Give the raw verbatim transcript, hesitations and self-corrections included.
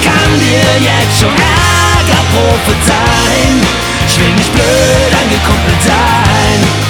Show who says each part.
Speaker 1: kann dir jetzt schon Ärger prophezeien. Ich will nicht blöd angekumpelt sein.